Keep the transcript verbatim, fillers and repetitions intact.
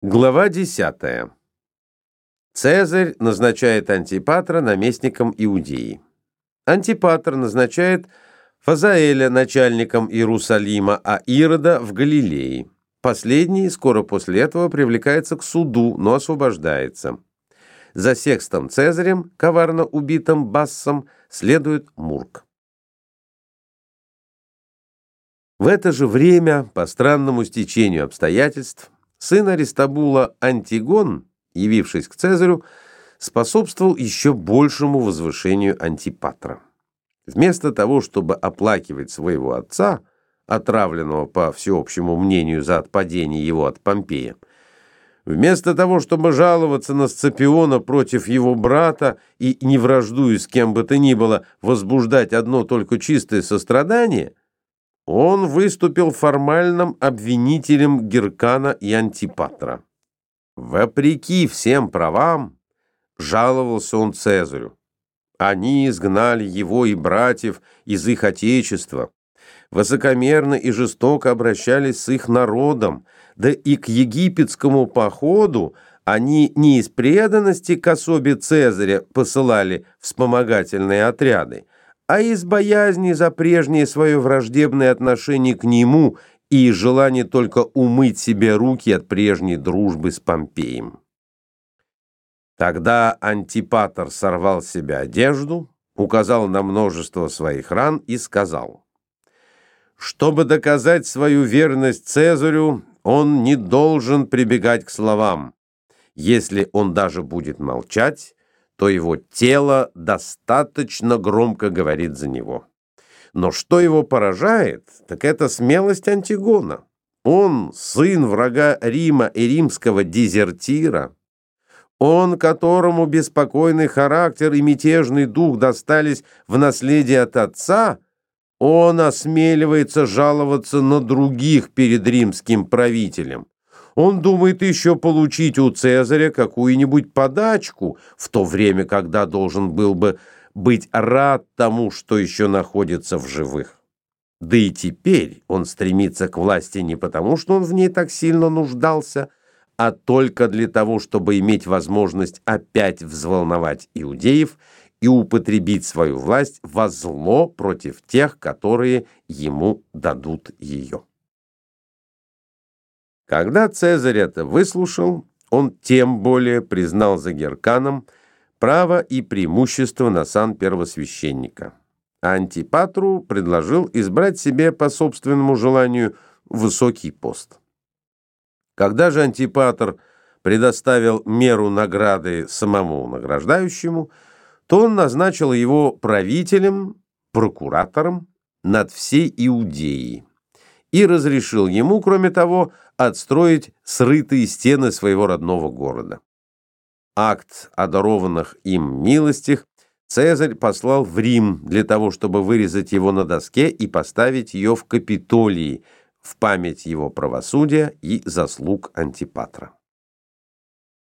Глава десятая. Цезарь назначает Антипатра наместником Иудеи. Антипатр назначает Фазаэля начальником Иерусалима, а Ирода в Галилее. Последний скоро после этого привлекается к суду, но освобождается. За Секстом Цезарем, коварно убитым Бассом, следует Мурк. В это же время, по странному стечению обстоятельств, сын Аристобула Антигон, явившись к Цезарю, способствовал еще большему возвышению Антипатра. Вместо того, чтобы оплакивать своего отца, отравленного по всеобщему мнению за отпадение его от Помпея, вместо того, чтобы жаловаться на Сципиона против его брата и, не враждуя с кем бы то ни было, возбуждать одно только чистое сострадание, он выступил формальным обвинителем Геркана и Антипатра. Вопреки всем правам, жаловался он Цезарю, они изгнали его и братьев из их отечества, высокомерно и жестоко обращались с их народом, да и к египетскому походу они не из преданности к особе Цезаря посылали вспомогательные отряды, а из боязни за прежнее свое враждебное отношение к нему и желание только умыть себе руки от прежней дружбы с Помпеем. Тогда Антипатр сорвал с себя одежду, указал на множество своих ран и сказал: «Чтобы доказать свою верность Цезарю, он не должен прибегать к словам. Если он даже будет молчать, то его тело достаточно громко говорит за него. Но что его поражает, так это смелость Антигона. Он сын врага Рима и римского дезертира. Он, которому беспокойный характер и мятежный дух достались в наследие от отца, он осмеливается жаловаться на других перед римским правителем. Он думает еще получить у Цезаря какую-нибудь подачку, в то время, когда должен был бы быть рад тому, что еще находится в живых. Да и теперь он стремится к власти не потому, что он в ней так сильно нуждался, а только для того, чтобы иметь возможность опять взволновать иудеев и употребить свою власть во зло против тех, которые ему дадут ее. Когда Цезарь это выслушал, он тем более признал за Герканом право и преимущество на сан первосвященника. А Антипатру предложил избрать себе по собственному желанию высокий пост. Когда же Антипатр предоставил меру награды самому награждающему, то он назначил его правителем, прокуратором над всей Иудеей и разрешил ему, кроме того, отстроить срытые стены своего родного города. Акт о дарованных им милостях Цезарь послал в Рим для того, чтобы вырезать его на доске и поставить ее в Капитолии в память его правосудия и заслуг Антипатра.